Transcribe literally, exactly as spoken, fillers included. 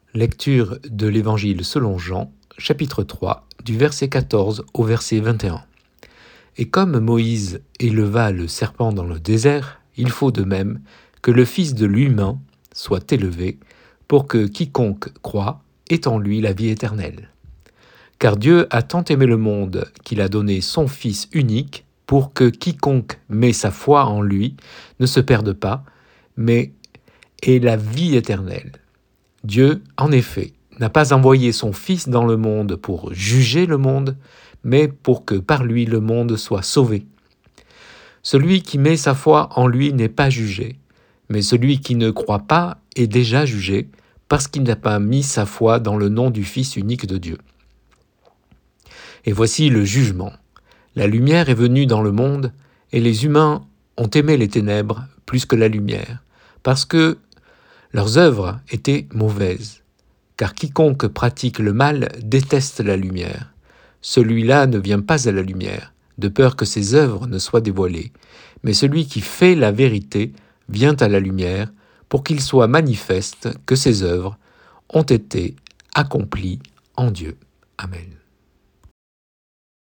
Lecture de l'Évangile selon Jean, chapitre trois, du verset quatorze au verset vingt et un. Et comme Moïse éleva le serpent dans le désert, il faut de même que le Fils de l'humain soit élevé, pour que quiconque croit ait en lui la vie éternelle. Car Dieu a tant aimé le monde qu'il a donné son Fils unique, pour que quiconque met sa foi en lui ne se perde pas, mais ait la vie éternelle. Dieu, en effet, n'a pas envoyé son Fils dans le monde pour juger le monde, mais pour que par lui le monde soit sauvé. Celui qui met sa foi en lui n'est pas jugé, mais celui qui ne croit pas est déjà jugé, parce qu'il n'a pas mis sa foi dans le nom du Fils unique de Dieu. Et voici le jugement. La lumière est venue dans le monde, et les humains ont aimé les ténèbres plus que la lumière, parce que leurs œuvres étaient mauvaises. Car quiconque pratique le mal déteste la lumière. Celui-là ne vient pas à la lumière, de peur que ses œuvres ne soient dévoilées. Mais celui qui fait la vérité vient à la lumière, pour qu'il soit manifeste que ses œuvres ont été accomplies en Dieu. Amen.